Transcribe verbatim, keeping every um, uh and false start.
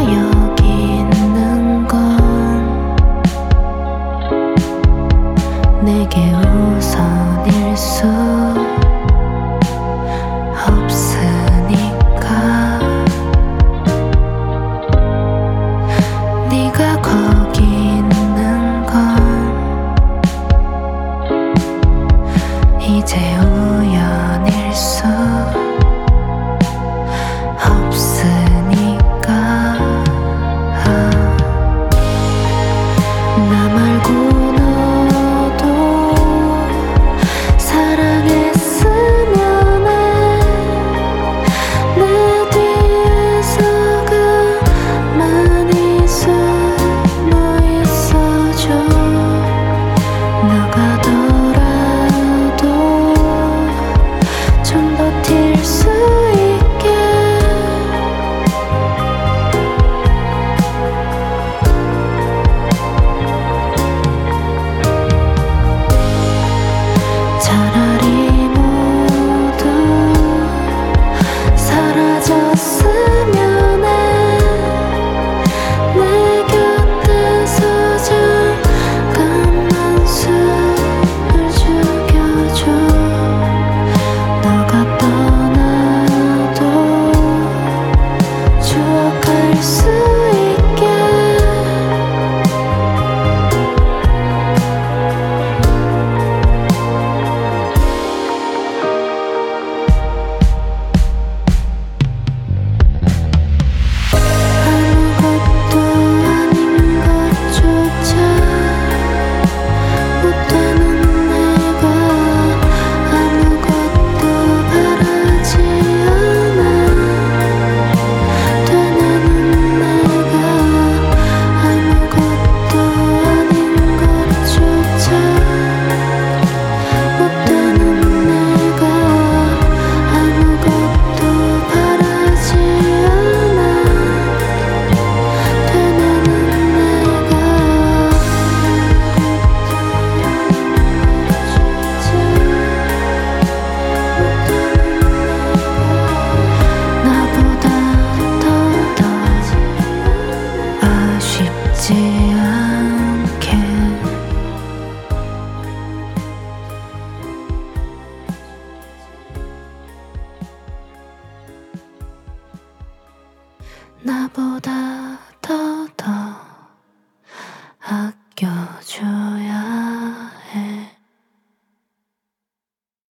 여기 있는 건 내게 우선일 수 없으니까. 네가 거기 있는 건 이제 우연일 수 없으니까. 나 말고 너도 사랑했으면 해. 내 뒤에서 가만히 숨어 있어줘. 너 가더라도 좀 버틸 수 있게. 차라리 모두 사라졌으면 해. 내 곁에서 잠깐만 숨을 죽여줘. 너가 떠나도 추억할 수 있게. 아무것도 아닌 것조차 못하는 내가 아무것도 바라지 않아. 되뇌는 내가 아무것도 아닌 것조차 못하는 내가 아무것도 바라지 않아. 되뇌는 내가 나보다 더 아쉽지 않게. 나보다 더 더